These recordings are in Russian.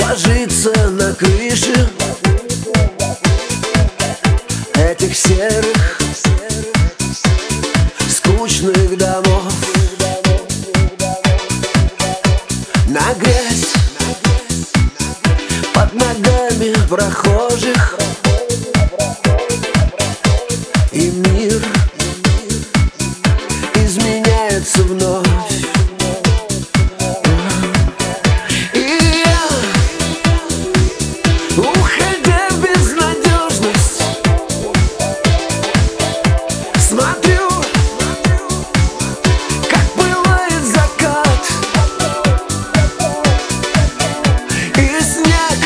ложится на крыше этих серых, скучных домов, на грязь под ногами прохожих, и мир изменяется вновь. Уходя в безнадежность, смотрю, как пылает закат, и снег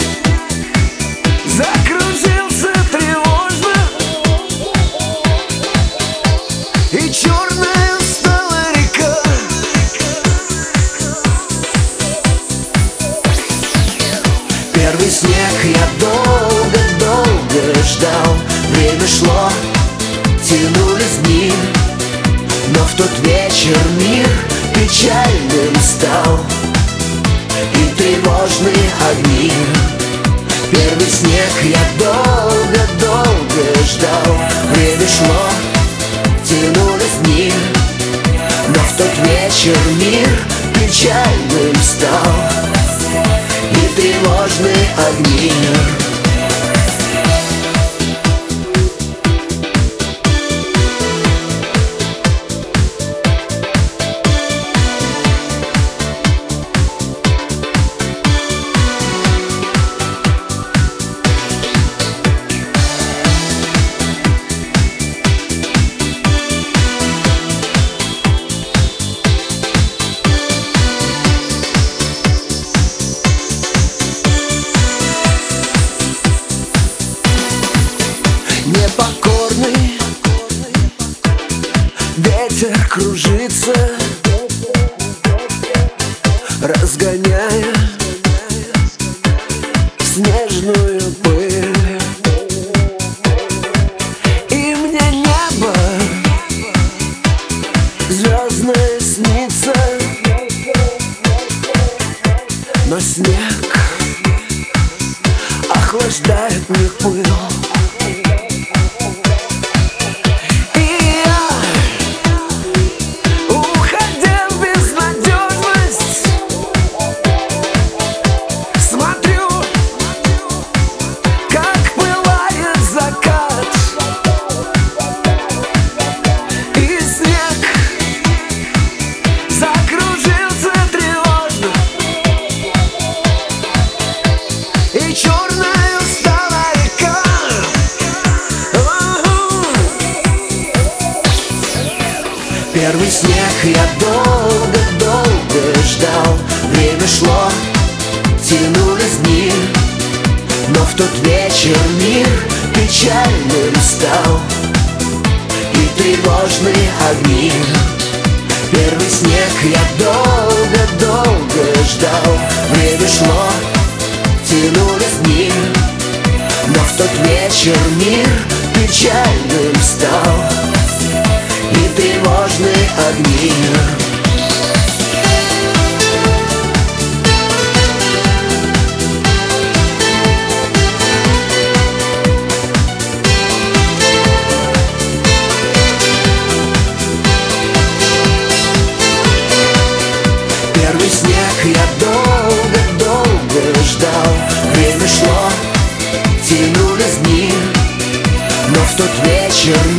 закружился тревожно, и черная стала река. Первый снег я долго-долго ждал. Время шло, тянулись дни, но в тот вечер мир печальным стал, и тревожные огни. Первый снег я долго-долго ждал. Время шло, тянулись дни, но в тот вечер мир печальным стал, и тревожные огни. Непокорный ветер кружится, разгоняя снежную пыль, и мне небо звездное снится, но снег охлаждает мне пыл. Первый снег я долго-долго ждал. Время шло, тянулись дни, но в тот вечер мир печальным стал, и тревожные огни. Первый снег я долго-долго ждал. Время шло, тянулись дни, но в тот вечер мир печальным стал, и тревожные огни. Первый снег я долго-долго ждал. Время шло, тянулись дни, но в тот вечер